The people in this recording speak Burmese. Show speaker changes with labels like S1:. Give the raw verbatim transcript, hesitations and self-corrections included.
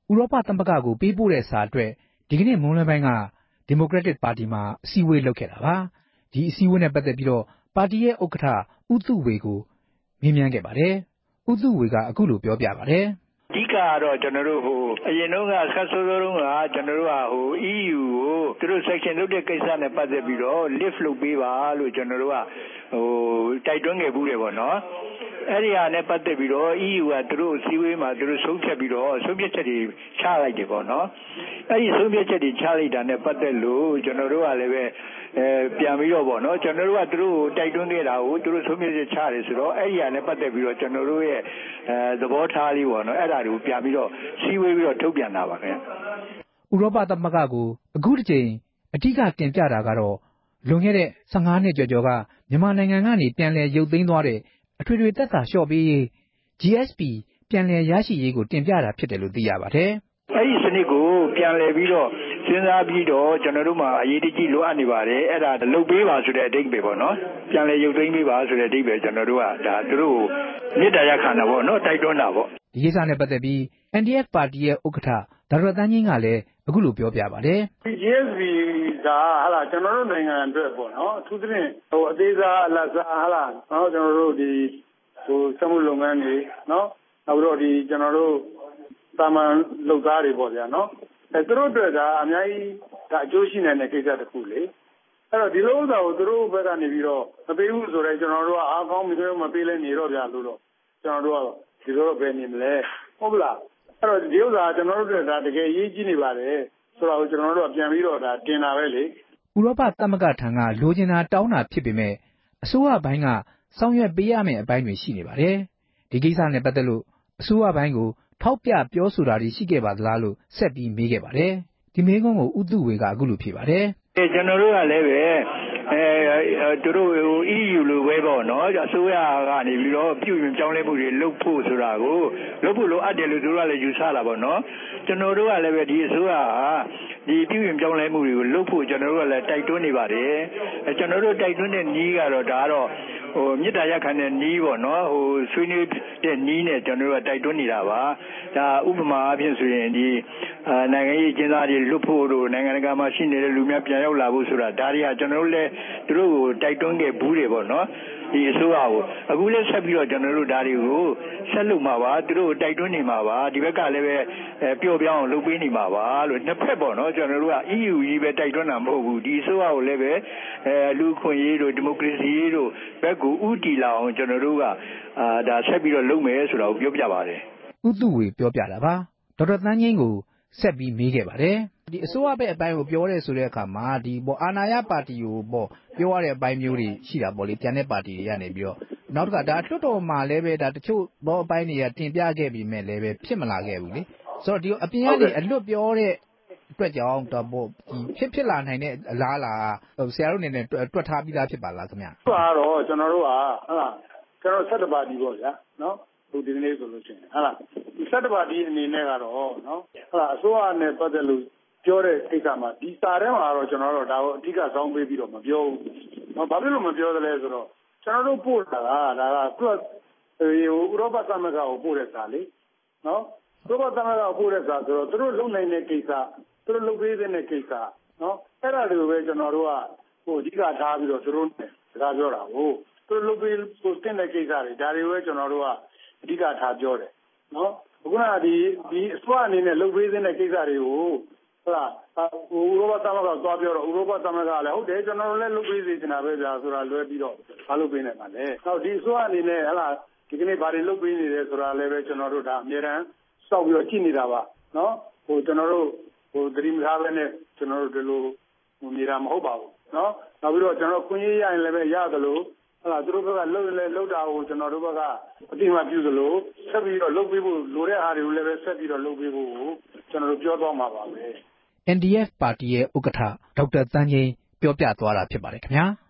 S1: ရောပသမဂ္ဂကိုပေးပို့တဲ့စာအတွက်ဒီကနေ့မွန်းလွဲပိုင်းကဒီမိုကရက်တစ်ပါတီမှာအစည်းအဝေးလုပ်ခဲ့တာပါဒီအစည်းအဝေးနဲ့ပတ်သက်ပြီးတော့ပါတီရဲ့ဥက္ကဋ္ဌဦးသုဝေကိုမေးမြန်းခဲ့ပါတယ်ဦးသုဝေကအခုလိုပြောပြပါတယ်
S2: အဓိကကတော့ကျွန်တော်တို့ဟိုအရင်တော့ကဆက်ဆိုးဆိုးတုန်းကကျွန်တော်တို့ကဟို E U ကိုသူတို့ section လုပ်တဲ့ကိစ္စနဲ့ပတ်သက်ပြီးတော့ lift လုပ်ပေးပါလို့ကျွန်တော်တို့ကဟိုတိုက်တွန်းခဲ့ဘူးတယ်ပေါ့နော်အဲ့ဒီဟာနဲ့ပတ်သက်ပြီးတော့ E U ကသူတို့အစည်းအဝေးမှာသူတို့ဆုံးဖြတ်ပြီးတော့ဆုံးဖြတ်ချက်တွေချလိုက်တယ်ပေါ့နော်အဲ့ဒီဆုံးဖြတ်ချက်တွေချလိုက်တာနဲ့ပတ်သက်လို့ကျွန်တော်တို့ကလည်းပဲအဲပြန်ပြီးတော့ပေါ့နော်ကျွန်တော်တို့ကသူတို့တိုက်တွန်းခဲ့တာကိုသူတို့ဆုံးဖြတ်ချက်ချတယ်ဆိုတော့အဲ့ဒီဟာနဲ့ပတ်သက်ပြီးတော့ကျွန်တော်တို့ရဲ့အဲသဘောထားလေးပေါ့နော်အဲ့ဒါတွေကိုပြန်ပြီးတော့စည်းဝေးပြီးတော့ထုတ်ပြန်တာပါခင်
S1: ဗျဥရောပသမဂ္ဂကိုအခုတစ်ချိန်အဓိကတင်ပြတာကတော့လွန်ခဲ့တဲ့ဆယ့်ငါးနှစ်ကျော်ကျော်ကမြန်မာနိုင်ငံကနေပြန်လည်ရုပ်သိမ်းသွားတဲ့အထွေထွေသက်သာလျှော့ပေးရေး G S P ပြန်လည်ရရှိရေးကိုတင်ပြတာဖြစ်တယ်လို့သိရပါတယ်
S2: အဲ့ဒီစနစ်ကိုပြန်လည်ပြီးတော့စဉ်းစားပြီးတော့ကျွန်တော်တို့မှာအရေးတကြီးလိုအပ်နေပါတယ်အဲ့ဒါလုတ်ပေးပါဆိုတဲ့အဓိပ္ပာယ်ပေါ့နော်ပြန်လည်ရုပ်သိမ်းပေးပါဆိုတဲ့အဓိပ္ပာယ်ကျွန်တော်တို့ကဒါသူတို့မေတ္တာရပ်ခံတာပေါ့နော်တိုက်တွန်းတာပေါ့
S1: ဒီကိစ္စနဲ့ပတ်သက်ပြီး N D F ပါတီရဲ့ဥက္ကဋ္ဌဒေါက်တာတန်းကြီးကလည်းအခုလိုပြောပြပါတယ်
S3: ဒီ G S P ကဟာလာကျွန်တော်တို့နိုင်ငံအတွက်ပေါ့နော်အထူးသဖြင့်ဟိုအသေးစားအလတ်စားဟာလာနော်ကျွန်တော်တို့ဒီဟိုစက်မှုလုပ်ငန်းတွေနော်နောက်ပြီးတော့ဒီကျွန်တော်တို့တာမန်လုပ်သားတွေပေါ့ဗျာနော်အဲသူတို့အတွက်ကအများကြီးဒါအကျိုးရှိနိုင်တဲ့ကိစ္စတစ်ခုလေအဲ့တော့ဒီလိုဥစ္စာကိုသူတို့ဘက်ကနေပြီးတော့မပေးဘူးဆိုတော့ကျွန်တော်တို့ကအားကောင်းပြီးတော့မပေးလဲနေတော့ဗျာလို့တော့ကျွန်တော်တို့ကဒီလိုတော့ဘယ်နေမလဲဟုတ်ပလားအဲ့တော့ဒီဥစ္စာကျွန်တော်တို့ဒါတကယ်ရေးကြီးနေပါတယ်ဆိုတော့ကျွန်တော်တို့ကပြန်ပြီးတော့ဒါတင်တာပဲလေ
S1: ဥရောပသမဂ္ဂထံကလိုချင်တာတောင်းတာဖြစ်ပေမဲ့အစိုးရဘိုင်းကဆောင်ရွက်ပေးရမယ့်အပိုင်းတွေရှိနေပါတယ်ဒီကိစ္စနဲ့ပတ်သက်လို့အစိုးရဘိုင်းကိုထောက်ပြပြောဆိုတာတွေရှိခဲ့ပါသလားလို့ဆက်ပြီးမေးခဲ့ပါတယ်ဒီမေးခွန်းကိုဦးသုဝေကအခုလိုဖြေပါတယ်
S2: အဲကျွန်တော်တို့ကလည်းပဲအဲသူတို့ E U လိုပဲပေါ့နော်အစိုးရကနေပြီးတော့ပြုပြင်ပြောင်းလဲမှုတွေလုပ်ဖို့ဆိုတာကိုလုပ်ဖို့လိုအပ်တယ်လို့သူတို့ကလည်းယူဆတာပေါ့နော်ကျွန်တော်တို့ကလည်းပဲဒီအစိုးရဟာဒီပြုပြင်ပြောင်းလဲမှုတွေကိုလုပ်ဖို့ကျွန်တော်တို့ကလည်းတိုက်တွန်းနေပါတယ်အဲကျွန်တော်တို့တိုက်တွန်းတဲ့နည်းကတော့ဒါကတော့ဟိုမြစ်တာရက်ခံတဲ့နီးပေါ့နော်ဟိုဆွေးနွေးတဲ့နီးနဲ့ကျွန်တော်တို့ကတိုက်တွန်းနေတာပါဒါဥပမာအဖြစ်ဆိုရင်ဒီအာနိုင်ငံရေးကျင်းသားတွေလွတ်ဖို့တို့နိုင်ငံတကာမှာရှိနေတဲ့လူများပြန်ရောက်လာဖို့ဆိုတာဒါတွေကကျွန်တော်တို့လည်းသူတို့ကိုတိုက်တွန်းခဲ့ဘူးတွေပေါ့နော်ဒီအစိုးရကိုအခုလည်းဆက်ပြီးတော့ကျွန်တော်တို့ဒါတွေကိုဆက်လုပ်မှာပါသူတို့တိုက်တွန်းနေမှာပါဒီဘက်ကလည်းပဲပျော့ပြောင်းအောင်လုပ်ပေးနေမှာပါလို့နှစ်ဖက်ပေါ့နော်ကျွန်တော်တို့က E U ကြီးပဲတိုက်တွန်းတာမဟုတ်ဘူးဒီအစိုးရကိုလည်းပဲအဲလူခွင့်ရေးတို့ဒီမိုကရေစီရေးတို့ဘက်ကိုဥတီလာအောင်ကျွန်တော်တို့ကအာဒါဆက်ပြီးတော့လုပ်မယ်ဆိုတာကိုပြောပြပါတယ်
S1: ဦးသုဝေပြောပြတာပါဒေါက်တာတန်းကြီးကိုဆက်ပြီးမေးခဲ့ပါတယ်ဒီအစိုးရဘက်အပိုင်းကိုပြောရဲဆိုတဲ့အခါမှာဒီပေါ့အာဏာရပါတီကိုပေါ့ပြောရတဲ့အပိုင်းမျိုးတွေရှိတာပေါ့လေပြန်တဲ့ပါတီတွေကနေပြီးတော့နောက်တစ်ခါဒါလွှတ်တော်မှာလည်းပဲဒါတချို့ဘောအပိုင်းတွေကတင်ပြခဲ့ပြီးမဲ့လည်းပဲဖြစ်မလာခဲ့ဘူးလေဆိုတော့ဒီအပြင်ကနေအလွတ်ပြောတဲ့အတွက်ကြောင့်တော့ပေါ့ဒီဖြစ်ဖြစ်လာနိုင်တဲ့အလားလားဆရာတို့အနေနဲ့တွက်ထားပြီးသားဖြစ်ပါလားခင်ဗျာ
S3: ဟုတ်ပါတော့ကျွန်တော်တို့ကဟုတ်လားကျွန်တော်ဆက်တပါတီပေါ့ဗျာနော်ဒီဒီနေ့ဆိုလို့ရှိရင်ဟုတ်လားဒီဆက်တပါတီအနေနဲ့ကတော့နော်ဟုတ်လားအစိုးရနဲ့ပတ်သက်လို့ပြောတဲ့ကိစ္စမှာဒီစာထဲမှာတော့ကျွန်တော်တို့ဒါကိုအဓိကစောင်းပေးပြီးတော့မပြောဘူး။ဘာဖြစ်လို့မပြောသလဲဆိုတော့ကျွန်တော်တို့ပို့တာကဒါကသူကဟိုဥရောပသမဂ္ဂကိုပို့တဲ့စာလေနော်ဥရောပသမဂ္ဂကိုပို့တဲ့စာဆိုတော့သူတို့လုံနိုင်တဲ့ကိစ္စသူတို့လုပ်ပေးတဲ့ကိစ္စနော်အဲ့ဒါတွေကိုပဲကျွန်တော်တို့ကဟိုအဓိကထားပြီးတော့သူတို့နဲ့စကားပြောတာကိုသူတို့လုပ်ပေးဖို့တင်တဲ့ကိစ္စတွေဒါတွေပဲကျွန်တော်တို့ကအဓိကထားပြောတယ်နော်အခုနကဒီဒီအစွမ်းအနေနဲ့လုပ်ပေးတဲ့ကိစ္စတွေကိုဟုတ်လားဟိုဥရောပသမဂ္ဂသွားပြောတော့ဥရောပသမဂ္ဂလည်းဟုတ်တယ်ကျွန်တော်တို့လည်းလုပ်ပေးစီနေတာပဲဗျာဆိုတာလွဲပြီးတော့မလုပ်ပေးနိုင်ပါနဲ့။နောက်ဒီအစိုးရအနေနဲ့ဟလာဒီကနေ့ဘာတွေလုပ်ပေးနေတယ်ဆိုတာလည်းပဲကျွန်တော်တို့ဒါအများရန်စောက်ပြီးတော့ကြည့်နေတာပါနော်။ဟိုကျွန်တော်တို့ဟိုသတိမထားပဲနဲ့ကျွန်တော်တို့ဒီလိုဟိုနေတာမဟုတ်ပါဘူးနော်။နောက်ပြီးတော့ကျွန်တော်ခွင့်ရရရင်လည်းပဲရတယ်လို့ဟလာသူတို့ဘက်ကလှုပ်လဲလှုပ်တာကိုကျွန်တော်တို့ဘက်ကအတိအမှပြုသလိုဆက်ပြီးတော့လုပ်ပေးဖို့လိုတဲ့အားတွေကိုလည်းပဲဆက်ပြီးတော့လုပ်ပေးဖို့ကျွန်တော်တို့ပြောသွားမှာပါပဲ
S1: N D F ပါတီရဲ့ဥက္ကဋ္ဌဒေါက်တာတန်းကြီးပြောပြသွားတာဖြစ်ပါတယ်ခင်ဗျာ